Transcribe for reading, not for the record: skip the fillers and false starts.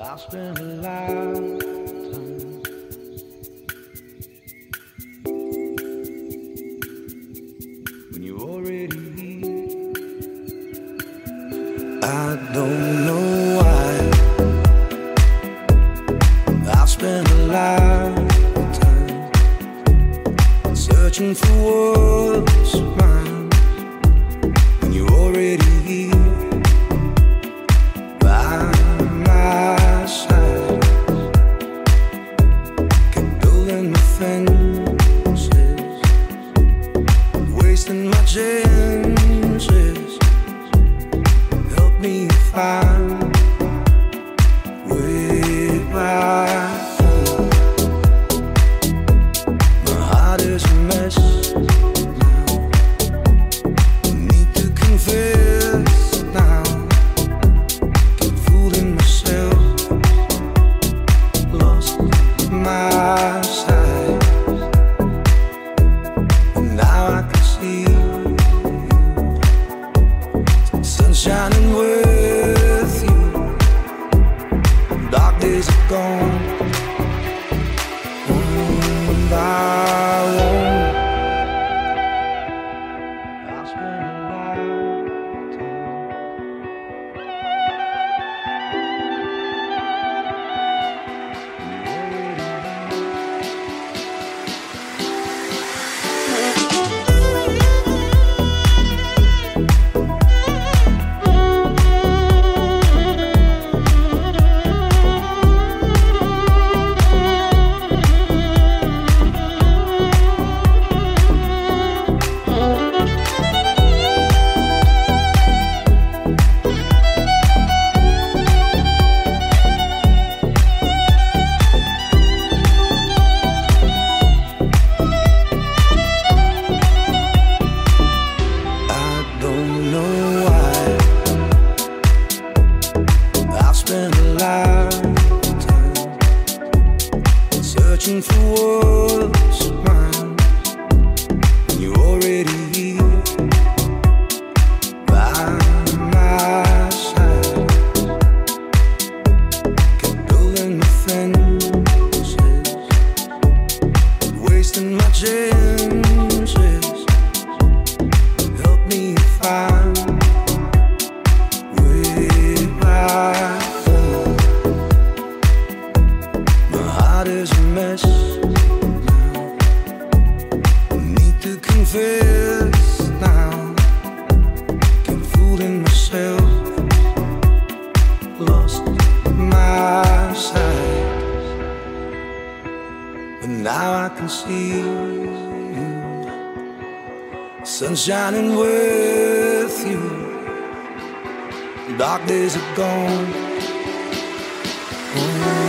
spent a lifetime when you're already here. I don't know why I spent a lifetime searching for what's mine when you're already here. Chances help me find way back home. My heart is a mess now. Need to confess now. Keep fooling myself. Lost my sight, and now I can see. Shining with you, dark days are gone, and I won't. I spent a searching for what's mine when you're already here by my side. Kept building my fences, wasting my chances. Help me find way back home. My heart is a mess now. Need to confess now. Keep fooling myself. Lost my sight, but now I can see you. Sun shining with you. Dark days are gone.